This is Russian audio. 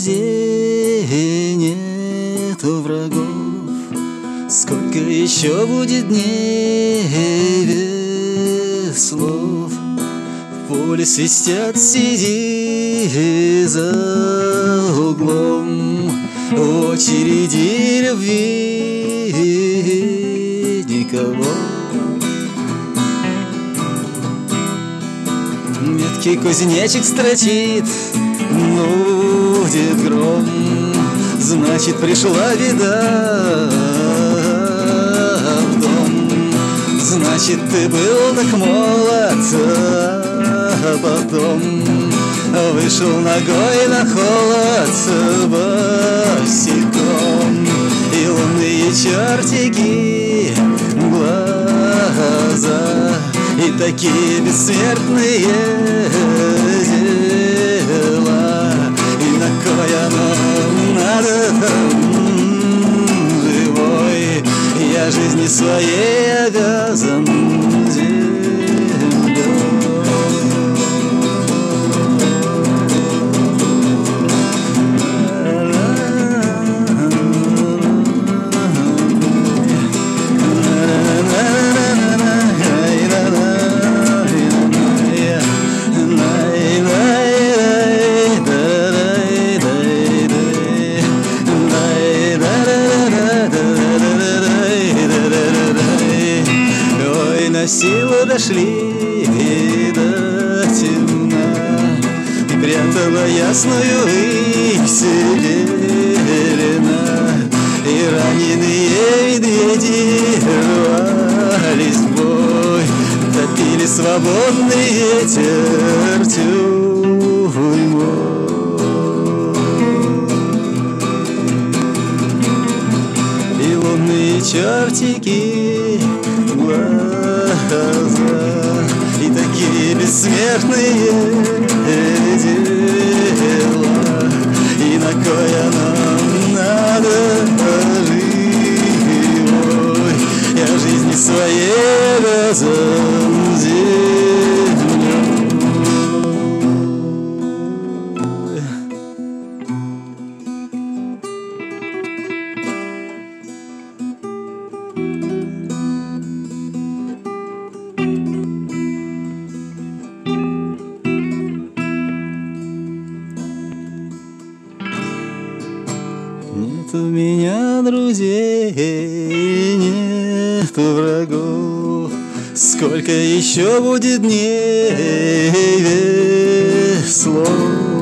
друзей, нету врагов. Сколько еще будет дней без слов? В поле свистят, сиди за углом. В очереди любви никого. Меткий кузнечик строчит, нудит гром. Значит, пришла беда в дом. Значит, ты был так молод, а потом вышел ногой на холод босиком. И лунные чертики глаза, и такие бессмертные дела. И на кой оно надо, живой? Я жизни своей обязан силу дошли до темна, и прятала ясную высь пелена, и раненые медведи рвались в бой, топили свободный ветер тюрьмой. И лунные чертики глаза, и такие бессмертные дела. И на кой оно надо, живой? Я жизни своей обязан землей. Нет у меня друзей, нету врагов. Сколько еще будет дней без слов?